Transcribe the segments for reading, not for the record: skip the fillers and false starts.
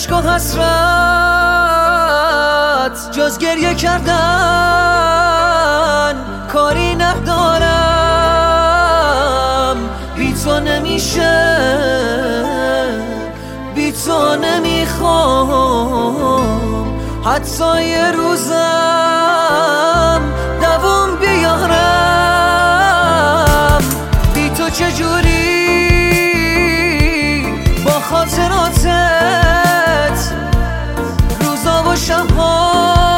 اشک و حسرت جز گریه کردن کاری ندارم. بی تو نمیشه، بی تو نمیخوام حتی یه روزم دوام بیارم. بی تو چجوری با خاطراتت روزا و شبها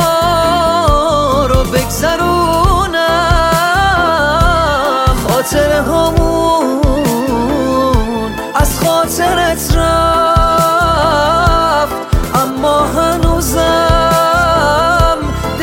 رو بگذرونم. خاطره هامون از خاطرت رفت، اما هنوزم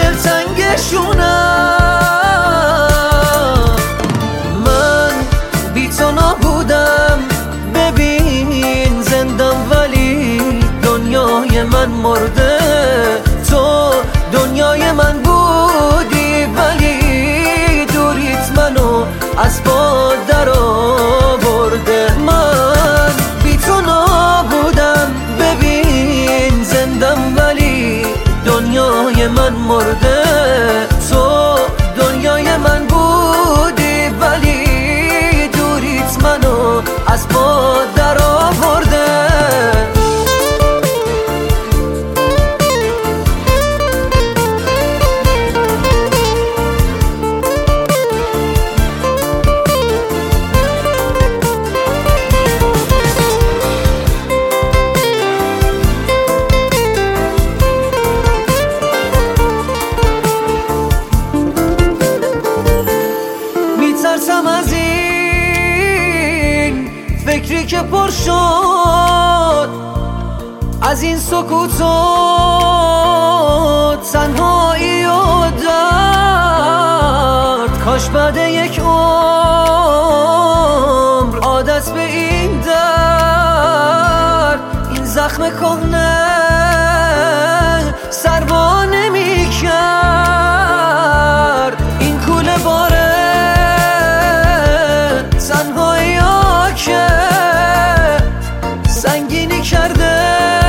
دلتنگشونم. من بی تو نبودم، ببین زندم ولی دنیای من مرده. تو دنیای من بودی ولی دوریت منو از باد در آورده. من بی تو نبودم، ببین زندم ولی دنیای من مرده. تو دنیای من بودی ولی دوریت منو از باد در آورده. میترسم از این فکری که پر شد از این سکوت و تنهایی و درد. کاش بعد یک عمر عادت به این درد، این زخم کهنه سربا نمی کرد. این کوله باره تنهایی ها که سنگینی کرده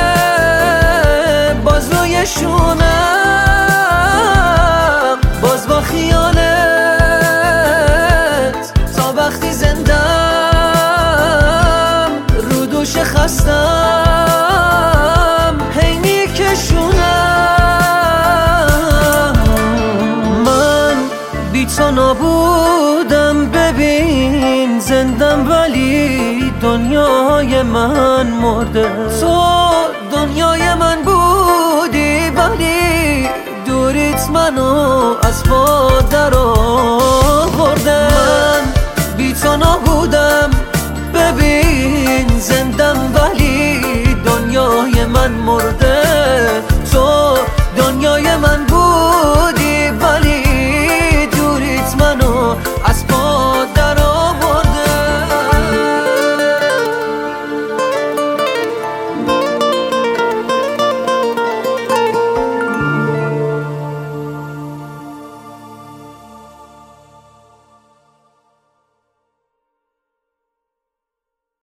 باز روی شونم. باز با خیالت تا وقتی زندم رو دوش خستم هی میکشونم. من بی تو نبودم، ببین زندم ولی دنیای من مرده. تو دنیای من بودی ولی دوریت منو از باد در آورده. من بی تو نبودم، ببین زندم ولی دنیای من مرده.